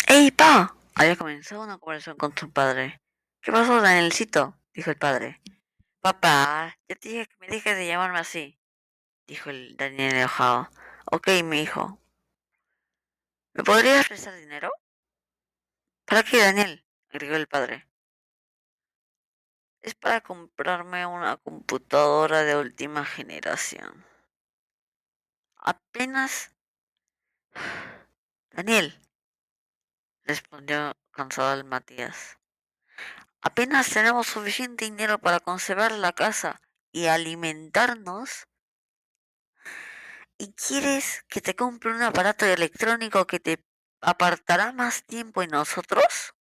¡Ey, pa! Había comenzado una conversación con su padre. ¿Qué pasó, Danielcito? Dijo el padre. Papá, ya te dije que me dejes de llamarme así, dijo el Daniel enojado. Ok, mi hijo. ¿Me podrías prestar dinero? ¿Para qué, Daniel? Agregó el padre. Es para comprarme una computadora de última generación. Apenas... Daniel, respondió cansado el Matías. Apenas tenemos suficiente dinero para conservar la casa y alimentarnos. ¿Y quieres que te compre un aparato electrónico que te apartará más tiempo en nosotros?